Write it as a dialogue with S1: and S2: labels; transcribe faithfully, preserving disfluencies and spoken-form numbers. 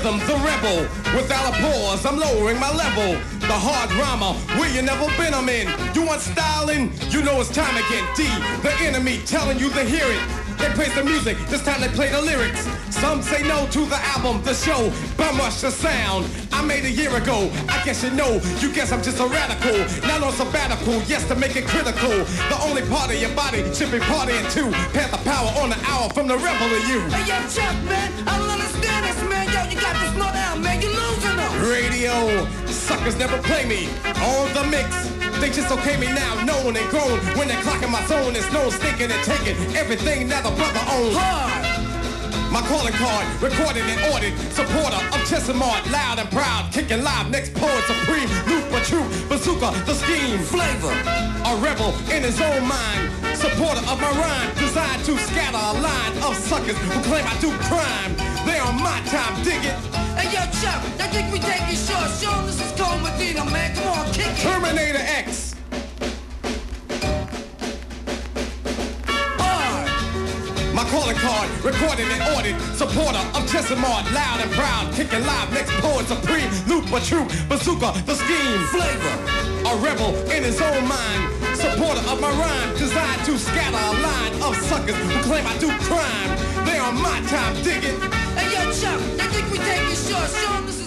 S1: rhythm, the rebel. Without a pause, I'm lowering my level. The hard rhymer, where you never been, I'm in. You want styling? You know it's time again. D, the enemy, telling you to hear it. They praise the music, this time they play the lyrics. Some say no to the album, the show, bum rush the sound. I made a year ago, I guess you know, you guess I'm just a radical. Not on sabbatical, yes, to make it critical. The only part of your body should be partying too. Pass the power on the hour from the rebel to you.
S2: Hey, yo, Chuck, man, I don't understand this, man. Yo, you got to slow down, man, you're losing them.
S1: Radio, suckers never play me. On the mix, they just okay me now, known and grown. When they're clocking my zone, it's no stinking and taking everything that the brother owns.
S2: Hard.
S1: My calling card, recorded and ordered, supporter of Chesimard, loud and proud, kicking live, next poet supreme, Luther True, Bazooka, the scheme,
S2: Flavor,
S1: a rebel in his own mind, supporter of my rhyme, designed to scatter a line of suckers who claim I do crime. They on my time, dig it.
S2: Hey, yo, Chuck, I think we take it short. Show them this is Cole Medina, man. Come on, kick it.
S1: Terminator X. My calling card, recorded and ordered, supporter of Chesimard, loud and proud, kicking live, next poet supreme, Luther True, Bazooka, the scheme,
S2: Flavor,
S1: a rebel in his own mind, supporter of my rhyme, designed to scatter a line of suckers who claim I do crime. They on my time, dig it.
S2: Hey, yo, Chuck, I think we take it short. Show them this